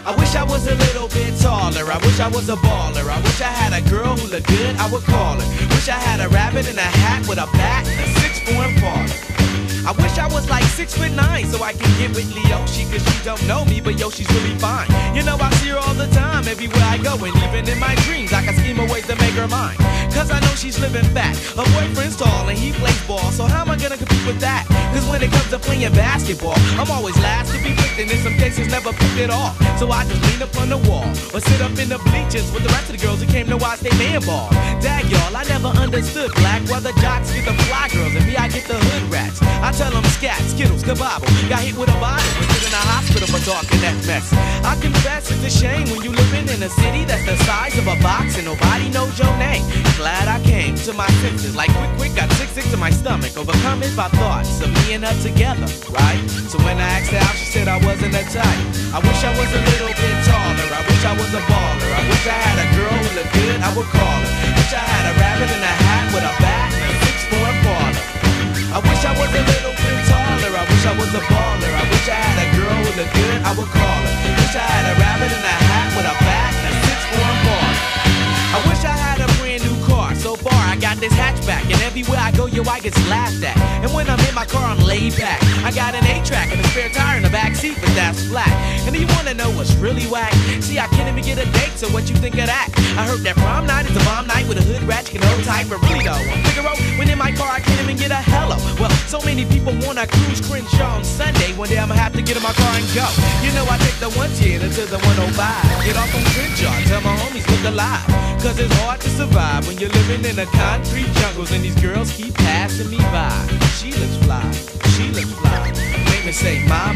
I wish I was a little bit taller. I wish I was a baller. I wish I had a girl who looked good, I would call her. Wish I had a rabbit in a hat with a bat and a 6'4" parlor. I wish I was like 6'9" so I can get with Leoshi, cause she don't know me, but yo, she's really fine. You know, I see her all the time, everywhere I go, and even in my dreams, I can scheme a ways to make her mine. Cause I know she's living fat. Her boyfriend's tall and he plays ball, so how am I gonna compete with that? Cause when it comes to playing basketball, I'm always last to be picked, and in some cases never picked at all. So I just lean up on the wall, or sit up in the bleachers with the rest of the girls who came to watch they man ball. Dag y'all, I never understood black, why the jocks get the fly girls, and me I get the hood rats. I tell them scat, skittles, kabobble, got hit with a bottle, and put in a hospital for talking that mess. I confess it's a shame when you living in a city that's the size of a box and nobody knows your name. Glad I came to my senses, like quick, got sick to my stomach, overcome it by thoughts of me and her together, right? So when I asked her out, she said I wasn't a type. I wish I was a little bit taller, I wish I was a baller. I wish I had a girl who looked good, I would call her. Wish I had a rabbit in a hat with a bat and a 6'4" parlor. I wish I was a little bit taller, I wish I was a baller. I wish I had a girl who looked good, I would call her. Wish I had a rabbit in a hat with a bat and a 6'4" parlor. I wish I had a brand new car, so far I got this hatchback, and everywhere I go, yo, I get laughed at. And when I'm in my car, I'm laid back. I got an 8-track and a spare tire in the back seat, but that's flat. And do you wanna know what's really whack? See, I can't even get a date, so what you think of that? I heard that prom night is a bomb night with a hood rat, you can hold tight, but really though, I'm Figaro, when in my car, I can't even get a hello. Well, so many people wanna cruise Crenshaw on Sunday, one day I'ma have to get in my car and go. You know, I take the 110 until the 105, get off on Crenshaw, tell my homies look alive. Cause it's hard to survive when you're living in the concrete jungles and these girls keep passing me by. She looks fly, she looks fly. Make me say, my.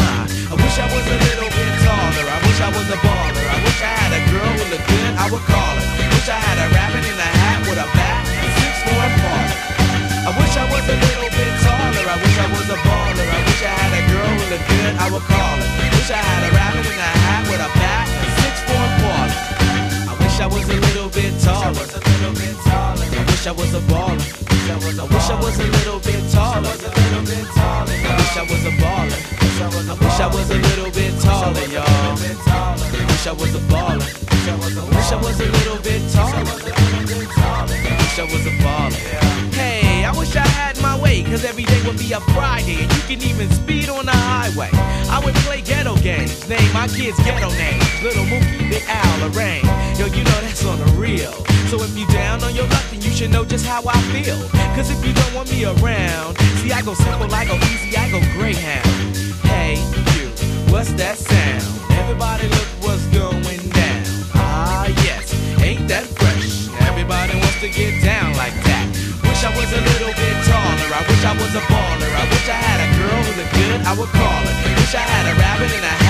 I wish I was a little bit taller, I wish I was a baller. I wish I had a girl who looked good, I would call her. Wish I had a rabbit in a hat with a bat and 6'4" parlor. I wish I was a little bit taller, I wish I was a baller. I wish I had a girl who looked good, I would call her. Wish I had a rabbit in a hat with a bat and 6'4" parlor. I wish I was a little bit taller, I wish I was a baller. I wish I was a little bit taller, I wish I was a baller. I wish I was a little bit taller, y'all. I wish I was a baller. I wish I was a little bit taller, I wish I was a baller. Hey, I wish I had my way, cause every day would be a Friday, and you can even speed on the highway. I would play ghetto games, name my kids ghetto names. Little Mookie, Big Al, Lorraine. Yo, you know that's on the real. So if you down on your luck, then you should know just how I feel. Cause if you don't want me around, see, I go simple, I go easy, I go Greyhound. Hey, you, what's that sound? Everybody look what's going down. Ah, yes, ain't that fresh? Everybody wants to get down like that. Wish I was a little bit taller, I wish I was a baller. I wish I had a girl who looked good, I would call her. Wish I had a rabbit in a